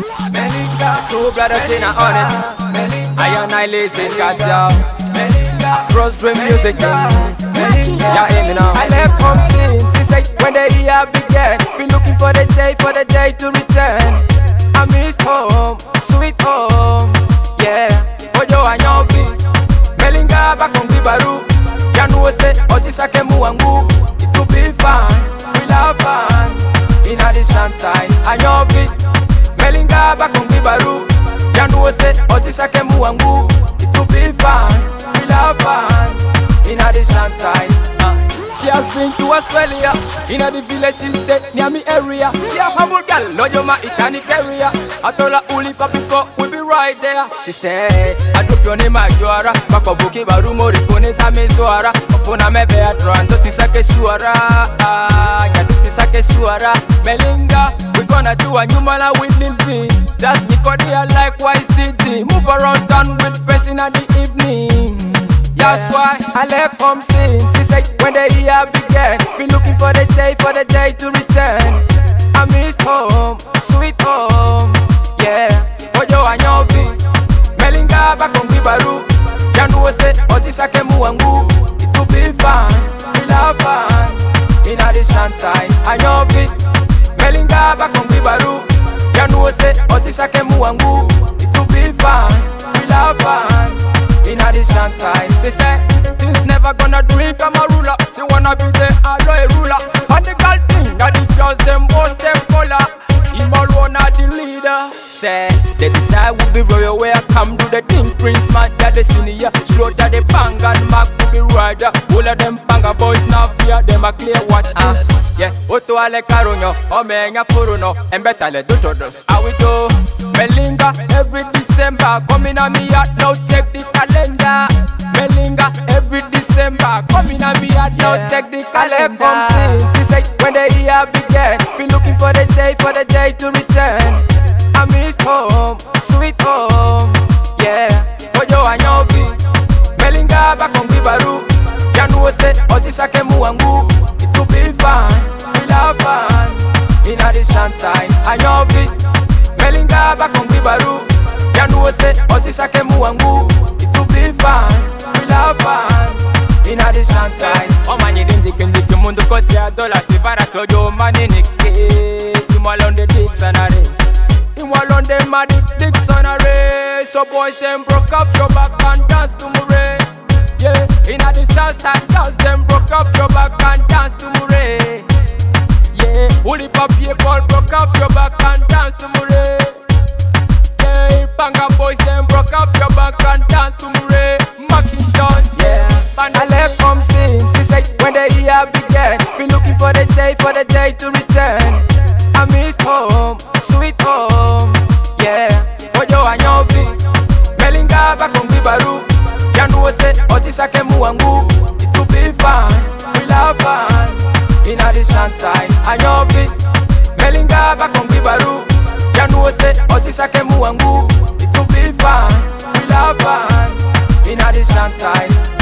Melinga, two brothers in a honest. I and I lazy got y'all. Cross dream music. Yeah, hear me now. I left home since he said when the year began. Been looking for the day to return. I missed home, sweet home. Yeah, ojo anyobi. Melinga bakongi baru. Ya know say otisake muangu. It will be fine, we love fun. Inna the sunshine, anyobi. Melinga bakongi baru. Ya know say otisake muangu. It will be fine, we love fun. Inna the sunshine. She has been to Australia, inna the village stay near me area. She a humble girl, lojo ma itani area. I told her uli papiko, we be right there. She say, I do your name Majora, bako buki baru mori pone sa me suara. Ofuna me be atran, doti sake suara, ya doti sake suara. Melinga, we gonna do a new mala with Lil. That's Nicodia likewise TT. Move around town with friends inna the evening. That's why I left home since he said when the year began. Been looking for the day to return. I missed home, sweet home. Yeah, ojo anyobi. Melinga bakongi baru. Ya know say otisake muangu. It will be fine, we love fun. Inna the sunshine, anyobi. Melinga bakongi baru. Ya know say otisake muangu. It will be fine, we love fun. Inna the sunshine, they say things never gonna drink. I'm a ruler. She wanna be the alloy ruler. And the girl thing that the girls them boast them color. Him alone are the leader. Say they decide will be royal. Where come do the thing? Prince man that the senior. Slaughter the bang and Mac will be rider. All of them banga boys now fear them a clear. Watch this. Yeah, Oto ale caronyo, omenya furuno, embetale do todos. How we do? Melinga every December, coming on me out now check the calendar. Melinga every December, coming on me out now check the calendar. I left home since he said when the year began. Been looking for the day to return. I missed home, sweet home. Yeah, ojo anyobi. Melinga bakongi baru. Ya know say otisake muangu. It will be fine, we love fun. Inna the sunshine, anyobi. Melinga bakongi baru. Ya know say otisake muangu. It will be fine, we love fun. Inna the sunshine. Omanyi dinziki mundu kotia dola sivara sojo maninike. Imalon the dictionary. Imalon the madi dictionary. So boys them broke up your back and dance to mure. Yeah, inna the southside girls them broke up your back and dance to mure. Yeah, holy papier ball broke up your back and dance to mure. Yeah, banga boys them broke up your back and dance to mure. Mackington, yeah. I left home since he said when the year began. Been looking for the day to return. I missed home, sweet home. Yeah, ojo anyobi. Melinga bakongi baru. Ya know say otisake muangu. It will be fine, we love fun. Inna the sunshine, anyobi. Melinga bakongi baru. Ya know say otisake muangu. It will be fine, we love fun. Inna the sunshine.